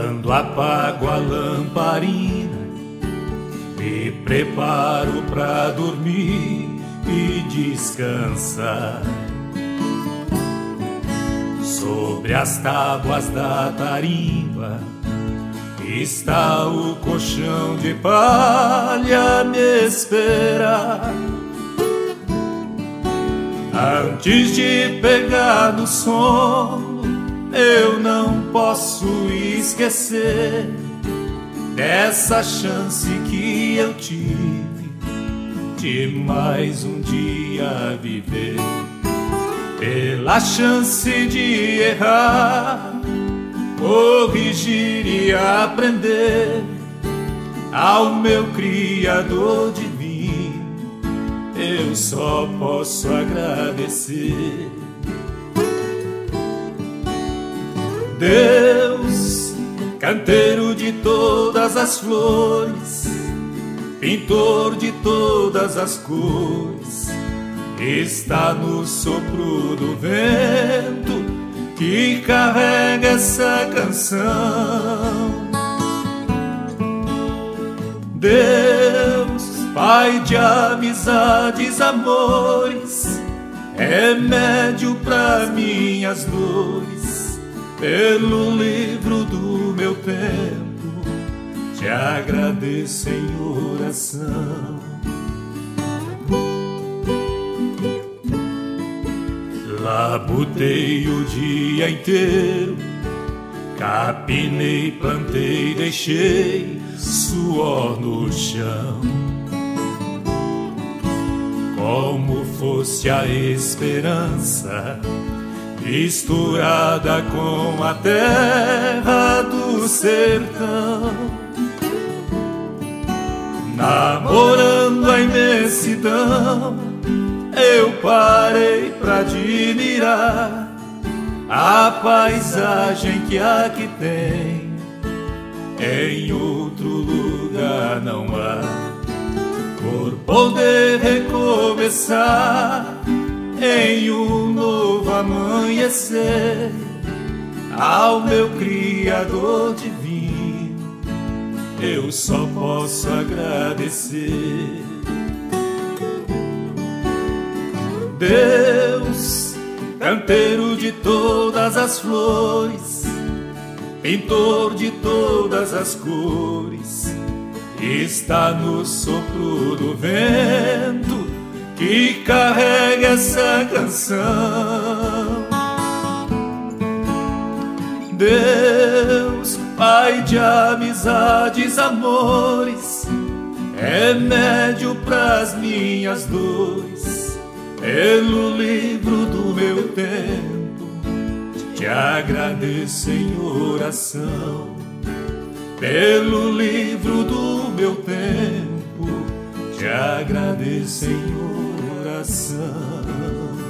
Quando apago a lamparina, me preparo pra dormir e descansar. Sobre as tábuas da tarimba está o colchão de palha a me esperar. Antes de pegar no sono, eu não posso esquecer dessa chance que eu tive de mais um dia viver. Pela chance de errar, corrigir e aprender ao meu Criador divino, eu só posso agradecer. Deus, canteiro de todas as flores, pintor de todas as cores, está no sopro do vento que carrega essa canção. Deus, Pai de amizades, amores, remédio para minhas dores, pelo livro do meu tempo, te agradeço em oração. Labutei o dia inteiro, capinei, plantei, deixei suor no chão, como fosse a esperança misturada com a terra do sertão, namorando a imensidão. Eu parei pra admirar a paisagem que aqui tem, em outro lugar não há. Por poder recomeçar em um novo amanhecer, ao meu Criador divino, eu só posso agradecer. Deus, canteiro de todas as flores, pintor de todas as cores, está no sopro do vento que carrega essa canção. Deus, Pai de amizades, amores, remédio pras minhas dores, pelo livro do meu tempo, te agradeço em oração. Pelo livro do meu tempo, te agradeço em oração.